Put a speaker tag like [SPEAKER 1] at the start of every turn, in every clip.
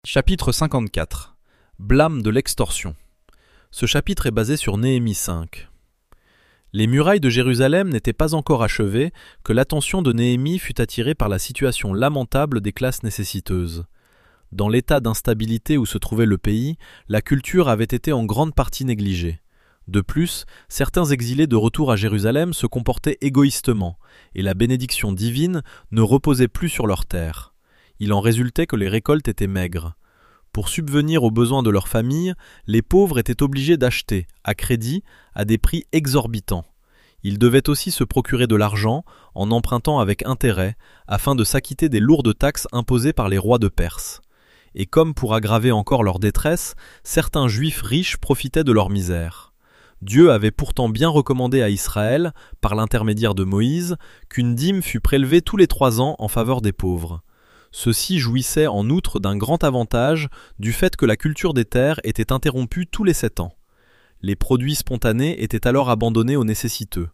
[SPEAKER 1] Chapitre 54. Blâme de l'extorsion. Ce chapitre est basé sur Néhémie 5. Les murailles de Jérusalem n'étaient pas encore achevées que l'attention de Néhémie fut attirée par la situation lamentable des classes nécessiteuses. Dans l'état d'instabilité où se trouvait le pays, la culture avait été en grande partie négligée. De plus, certains exilés de retour à Jérusalem se comportaient égoïstement, et la bénédiction divine ne reposait plus sur leurs terres. Il en résultait que les récoltes étaient maigres. Pour subvenir aux besoins de leur famille, les pauvres étaient obligés d'acheter, à crédit, à des prix exorbitants. Ils devaient aussi se procurer de l'argent, en empruntant avec intérêt, afin de s'acquitter des lourdes taxes imposées par les rois de Perse. Et comme pour aggraver encore leur détresse, certains juifs riches profitaient de leur misère. Dieu avait pourtant bien recommandé à Israël, par l'intermédiaire de Moïse, qu'une dîme fût prélevée tous les 3 ans en faveur des pauvres. Ceux-ci jouissaient en outre d'un grand avantage du fait que la culture des terres était interrompue tous les 7 ans. Les produits spontanés étaient alors abandonnés aux nécessiteux.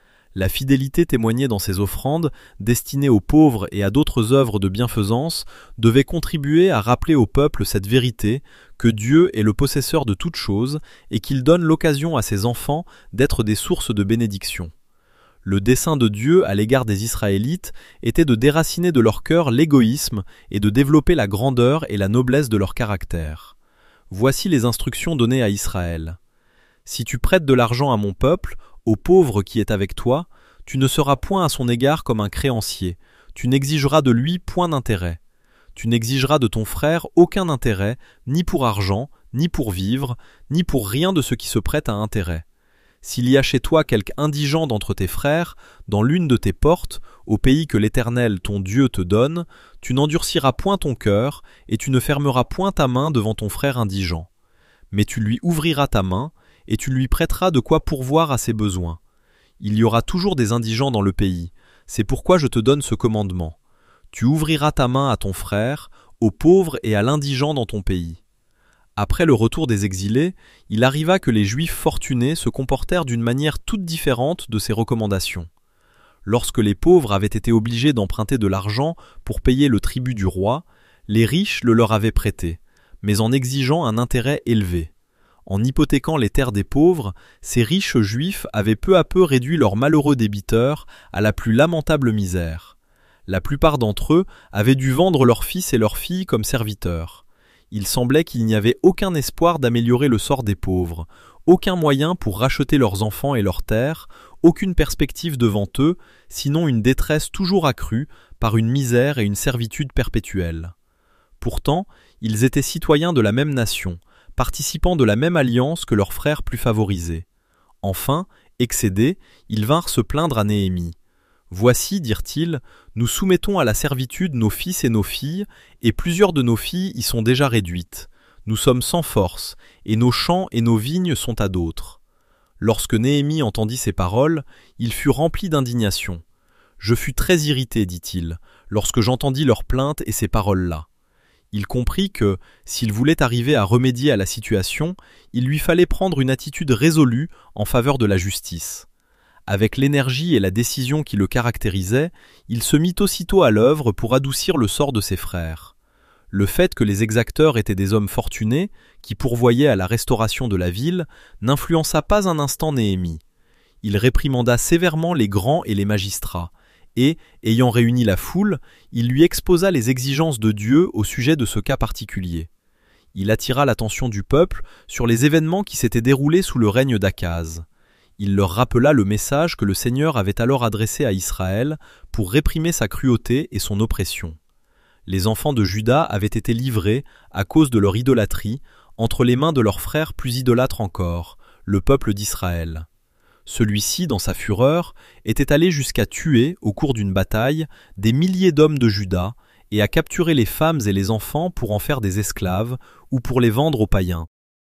[SPEAKER 1] La fidélité témoignée dans ces offrandes, destinées aux pauvres et à d'autres œuvres de bienfaisance, devait contribuer à rappeler au peuple cette vérité que Dieu est le possesseur de toutes choses et qu'il donne l'occasion à ses enfants d'être des sources de bénédiction. Le dessein de Dieu à l'égard des Israélites était de déraciner de leur cœur l'égoïsme et de développer la grandeur et la noblesse de leur caractère. Voici les instructions données à Israël. Si tu prêtes de l'argent à mon peuple, au pauvre qui est avec toi, tu ne seras point à son égard comme un créancier, tu n'exigeras de lui point d'intérêt. Tu n'exigeras de ton frère aucun intérêt, ni pour argent, ni pour vivre, ni pour rien de ce qui se prête à intérêt. S'il y a chez toi quelque indigent d'entre tes frères, dans l'une de tes portes, au pays que l'Éternel ton Dieu te donne, tu n'endurciras point ton cœur, et tu ne fermeras point ta main devant ton frère indigent. Mais tu lui ouvriras ta main, et tu lui prêteras de quoi pourvoir à ses besoins. Il y aura toujours des indigents dans le pays, c'est pourquoi je te donne ce commandement. Tu ouvriras ta main à ton frère, au pauvre et à l'indigent dans ton pays. Après le retour des exilés, il arriva que les Juifs fortunés se comportèrent d'une manière toute différente de ces recommandations. Lorsque les pauvres avaient été obligés d'emprunter de l'argent pour payer le tribut du roi, les riches le leur avaient prêté, mais en exigeant un intérêt élevé. En hypothéquant les terres des pauvres, ces riches Juifs avaient peu à peu réduit leurs malheureux débiteurs à la plus lamentable misère. La plupart d'entre eux avaient dû vendre leurs fils et leurs filles comme serviteurs. Il semblait qu'il n'y avait aucun espoir d'améliorer le sort des pauvres, aucun moyen pour racheter leurs enfants et leurs terres, aucune perspective devant eux, sinon une détresse toujours accrue par une misère et une servitude perpétuelle. Pourtant, ils étaient citoyens de la même nation, participant de la même alliance que leurs frères plus favorisés. Enfin, excédés, ils vinrent se plaindre à Néhémie. « Voici, dirent-ils, nous soumettons à la servitude nos fils et nos filles, et plusieurs de nos filles y sont déjà réduites. Nous sommes sans force, et nos champs et nos vignes sont à d'autres. » Lorsque Néhémie entendit ces paroles, il fut rempli d'indignation. « Je fus très irrité, dit-il, lorsque j'entendis leurs plaintes et ces paroles-là. » Il comprit que, s'il voulait arriver à remédier à la situation, il lui fallait prendre une attitude résolue en faveur de la justice. Avec l'énergie et la décision qui le caractérisaient, il se mit aussitôt à l'œuvre pour adoucir le sort de ses frères. Le fait que les exacteurs étaient des hommes fortunés, qui pourvoyaient à la restauration de la ville, n'influença pas un instant Néhémie. Il réprimanda sévèrement les grands et les magistrats, et, ayant réuni la foule, il lui exposa les exigences de Dieu au sujet de ce cas particulier. Il attira l'attention du peuple sur les événements qui s'étaient déroulés sous le règne d'Akaz. Il leur rappela le message que le Seigneur avait alors adressé à Israël pour réprimer sa cruauté et son oppression. Les enfants de Juda avaient été livrés, à cause de leur idolâtrie, entre les mains de leurs frères plus idolâtres encore, le peuple d'Israël. Celui-ci, dans sa fureur, était allé jusqu'à tuer, au cours d'une bataille, des milliers d'hommes de Juda et à capturer les femmes et les enfants pour en faire des esclaves ou pour les vendre aux païens.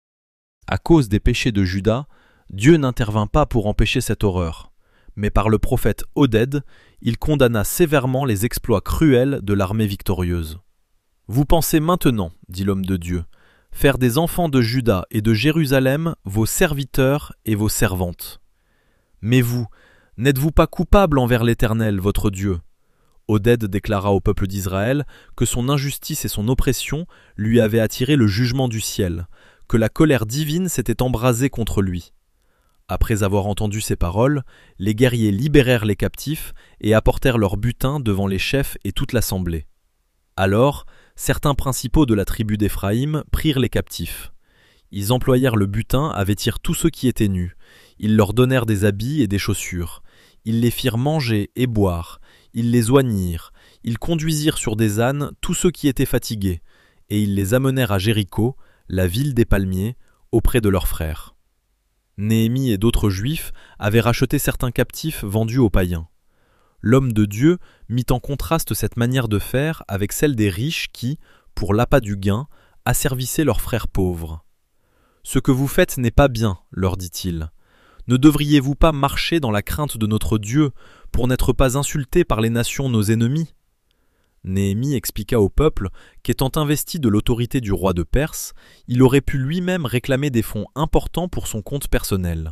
[SPEAKER 1] À cause des péchés de Juda, Dieu n'intervint pas pour empêcher cette horreur, mais par le prophète Oded, il condamna sévèrement les exploits cruels de l'armée victorieuse. « Vous pensez maintenant, dit l'homme de Dieu, faire des enfants de Juda et de Jérusalem vos serviteurs et vos servantes. Mais vous, n'êtes-vous pas coupable envers l'Éternel, votre Dieu ? Oded déclara au peuple d'Israël que son injustice et son oppression lui avaient attiré le jugement du ciel, que la colère divine s'était embrasée contre lui. Après avoir entendu ces paroles, les guerriers libérèrent les captifs et apportèrent leur butin devant les chefs et toute l'assemblée. Alors, certains principaux de la tribu d'Éphraïm prirent les captifs. Ils employèrent le butin à vêtir tous ceux qui étaient nus. Ils leur donnèrent des habits et des chaussures. Ils les firent manger et boire. Ils les oignirent. Ils conduisirent sur des ânes tous ceux qui étaient fatigués. Et ils les amenèrent à Jéricho, la ville des palmiers, auprès de leurs frères. Néhémie et d'autres Juifs avaient racheté certains captifs vendus aux païens. L'homme de Dieu mit en contraste cette manière de faire avec celle des riches qui, pour l'appât du gain, asservissaient leurs frères pauvres. « Ce que vous faites n'est pas bien, leur dit-il. Ne devriez-vous pas marcher dans la crainte de notre Dieu pour n'être pas insultés par les nations nos ennemis ?» Néhémie expliqua au peuple qu'étant investi de l'autorité du roi de Perse, il aurait pu lui-même réclamer des fonds importants pour son compte personnel.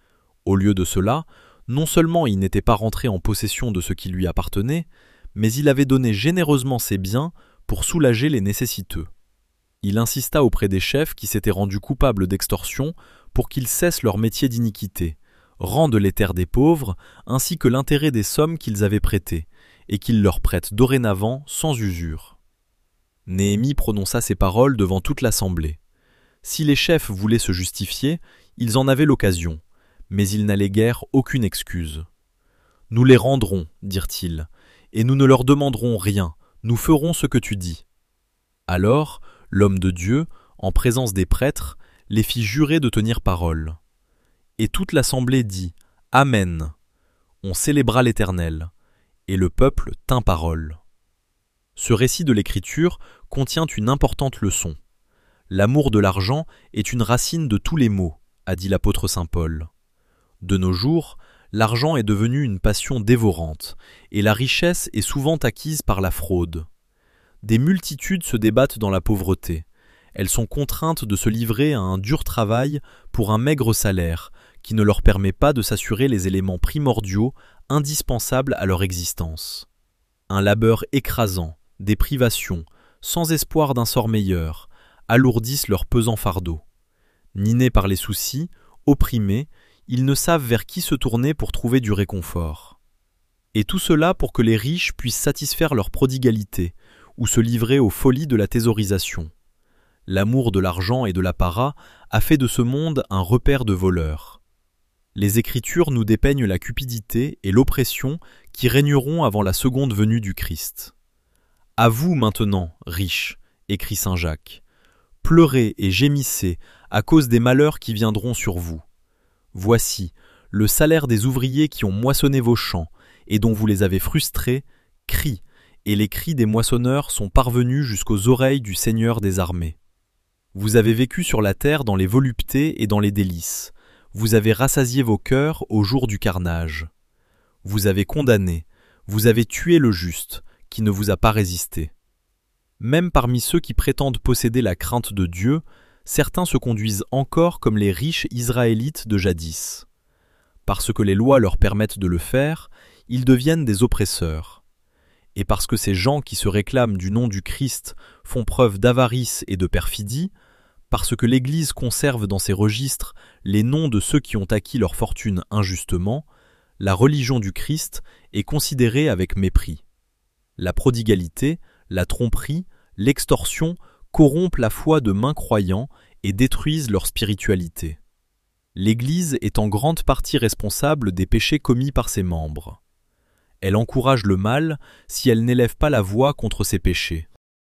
[SPEAKER 1] Au lieu de cela, non seulement il n'était pas rentré en possession de ce qui lui appartenait, mais il avait donné généreusement ses biens pour soulager les nécessiteux. Il insista auprès des chefs qui s'étaient rendus coupables d'extorsion pour qu'ils cessent leur métier d'iniquité, rendent les terres des pauvres ainsi que l'intérêt des sommes qu'ils avaient prêtées, et qu'ils leur prêtent dorénavant sans usure. Néhémie prononça ces paroles devant toute l'assemblée. Si les chefs voulaient se justifier, ils en avaient l'occasion, mais ils n'alléguèrent aucune excuse. « Nous les rendrons, dirent-ils, et nous ne leur demanderons rien, nous ferons ce que tu dis. » Alors, l'homme de Dieu, en présence des prêtres, les fit jurer de tenir parole. Et toute l'assemblée dit « Amen ». On célébra l'Éternel. Et le peuple tint parole. Ce récit de l'Écriture contient une importante leçon. L'amour de l'argent est une racine de tous les maux, a dit l'apôtre saint Paul. De nos jours, l'argent est devenu une passion dévorante, et la richesse est souvent acquise par la fraude. Des multitudes se débattent dans la pauvreté. Elles sont contraintes de se livrer à un dur travail pour un maigre salaire, qui ne leur permet pas de s'assurer les éléments primordiaux indispensables à leur existence. Un labeur écrasant, des privations, sans espoir d'un sort meilleur, alourdissent leur pesant fardeau. Ninés par les soucis, opprimés, ils ne savent vers qui se tourner pour trouver du réconfort. Et tout cela pour que les riches puissent satisfaire leur prodigalité ou se livrer aux folies de la thésaurisation. L'amour de l'argent et de l'apparat a fait de ce monde un repère de voleurs. Les Écritures nous dépeignent la cupidité et l'oppression qui régneront avant la seconde venue du Christ. « À vous maintenant, riches » écrit saint Jacques, « pleurez et gémissez à cause des malheurs qui viendront sur vous. Voici, le salaire des ouvriers qui ont moissonné vos champs et dont vous les avez frustrés, crie, et les cris des moissonneurs sont parvenus jusqu'aux oreilles du Seigneur des armées. Vous avez vécu sur la terre dans les voluptés et dans les délices. Vous avez rassasié vos cœurs au jour du carnage. Vous avez condamné, vous avez tué le juste, qui ne vous a pas résisté. Même parmi ceux qui prétendent posséder la crainte de Dieu, certains se conduisent encore comme les riches Israélites de jadis. Parce que les lois leur permettent de le faire, ils deviennent des oppresseurs. Et parce que ces gens qui se réclament du nom du Christ font preuve d'avarice et de perfidie, parce que l'Église conserve dans ses registres les noms de ceux qui ont acquis leur fortune injustement, la religion du Christ est considérée avec mépris. La prodigalité, la tromperie, l'extorsion corrompent la foi de maints croyants et détruisent leur spiritualité. L'Église est en grande partie responsable des péchés commis par ses membres. Elle encourage le mal si elle n'élève pas la voix contre ses péchés.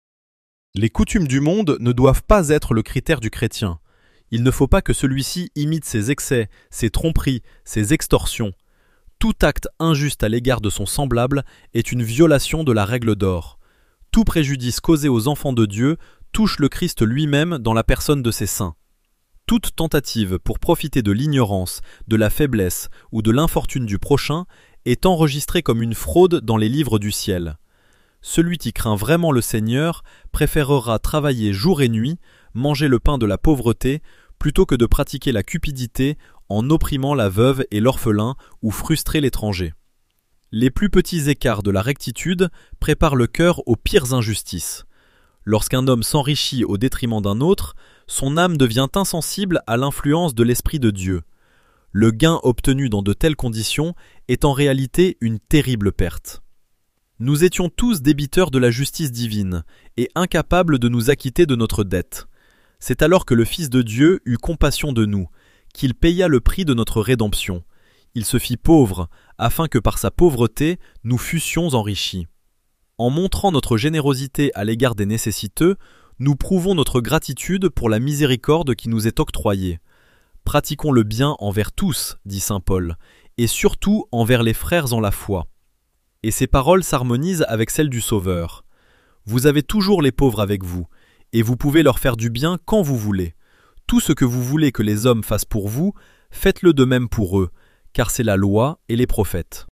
[SPEAKER 1] Les coutumes du monde ne doivent pas être le critère du chrétien. Il ne faut pas que celui-ci imite ses excès, ses tromperies, ses extorsions. Tout acte injuste à l'égard de son semblable est une violation de la règle d'or. Tout préjudice causé aux enfants de Dieu touche le Christ lui-même dans la personne de ses saints. Toute tentative pour profiter de l'ignorance, de la faiblesse ou de l'infortune du prochain est enregistrée comme une fraude dans les livres du ciel. Celui qui craint vraiment le Seigneur préférera travailler jour et nuit, manger le pain de la pauvreté, plutôt que de pratiquer la cupidité en opprimant la veuve et l'orphelin ou frustrer l'étranger. Les plus petits écarts de la rectitude préparent le cœur aux pires injustices. Lorsqu'un homme s'enrichit au détriment d'un autre, son âme devient insensible à l'influence de l'Esprit de Dieu. Le gain obtenu dans de telles conditions est en réalité une terrible perte. Nous étions tous débiteurs de la justice divine et incapables de nous acquitter de notre dette. C'est alors que le Fils de Dieu eut compassion de nous, qu'il paya le prix de notre rédemption. Il se fit pauvre, afin que par sa pauvreté nous fussions enrichis. En montrant notre générosité à l'égard des nécessiteux, nous prouvons notre gratitude pour la miséricorde qui nous est octroyée. Pratiquons le bien envers tous, dit saint Paul, et surtout envers les frères en la foi. Et ces paroles s'harmonisent avec celles du Sauveur. Vous avez toujours les pauvres avec vous, et vous pouvez leur faire du bien quand vous voulez. Tout ce que vous voulez que les hommes fassent pour vous, faites-le de même pour eux, car c'est la loi et les prophètes.